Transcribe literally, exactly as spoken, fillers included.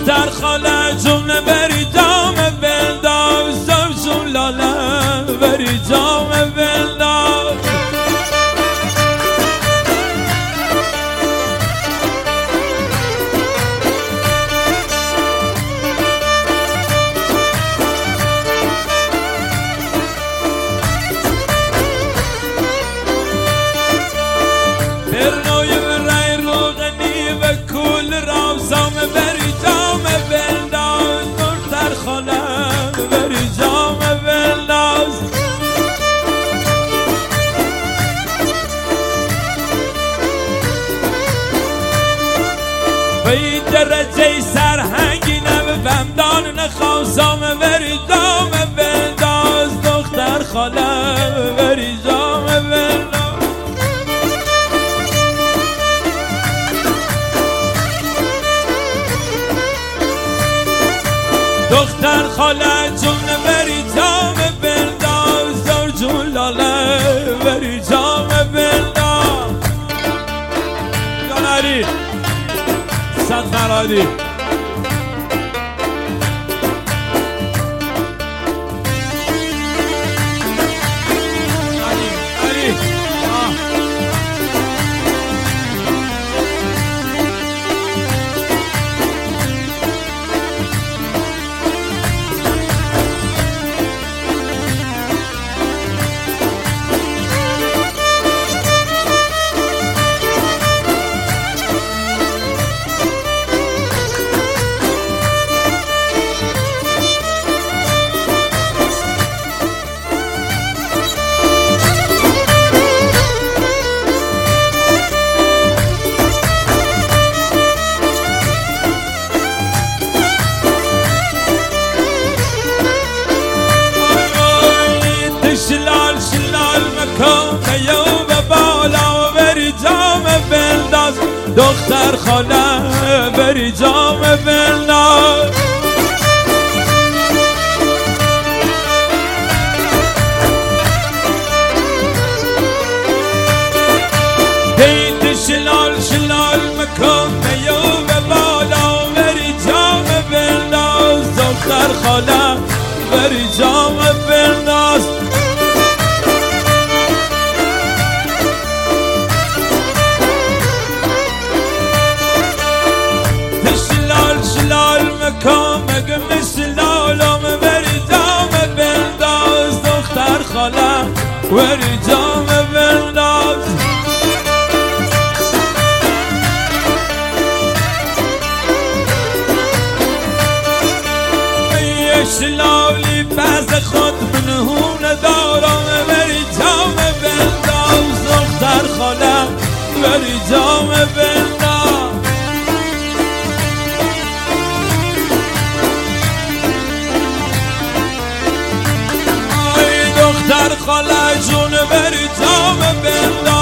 دختر خاله جون بری جام بنداز جون لاله بری جام بنداز برنوی برای روغنی و کل روزام بری جام بنداز دختر خاله بری جام بنداز بی درجه سرهنگی نبه بمدان نخواسام بری جام بنداز دختر خاله بری جام بنداز دختر خاله جون بری جام بنداز دار جون لاله بری جام بنداز جانری صد مرادی شلال شلال مکان یوم بالا بری جام بنداز دختر خاله بری جام بنداز دید شلال شلال مکان یوم بالا بری جام بنداز دختر خاله بری جام بنداز مکان مگه مثل عالم بری جام بنداز دختر خاله بری جام بنداز یه شلالی پس خود بنهون دارم بری جام بنداز دختر خاله بری جام بنداز دختر خاله جون بری جام بنداز